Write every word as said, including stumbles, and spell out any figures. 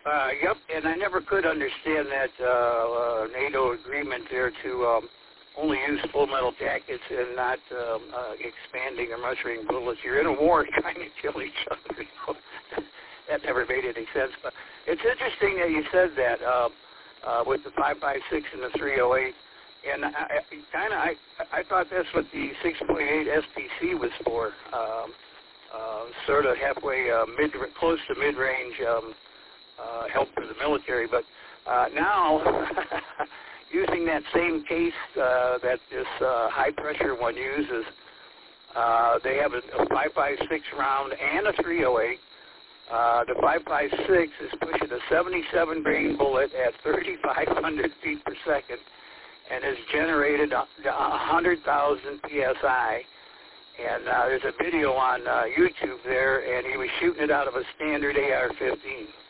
Uh, yep, and I never could understand that uh, uh, NATO agreement there to um, only use full metal jackets and not um, uh, expanding or mushroom bullets. You're in a war trying to kill each other. That never made any sense. But it's interesting that you said that uh, uh, with the five five six and the three oh eight. And I, I kind of I, I thought that's what the six point eight S P C was for, um, uh, sort of halfway uh, mid, close to mid-range um, uh, help for the military. But uh, now, using that same case uh, that this uh, high-pressure one uses, uh, they have a, a five five six round and a three oh eight. Uh, the five five six is pushing a seventy-seven grain bullet at thirty-five hundred feet per second. And has generated one hundred thousand P S I. And uh, there's a video on uh, YouTube there, and he was shooting it out of a standard A R fifteen.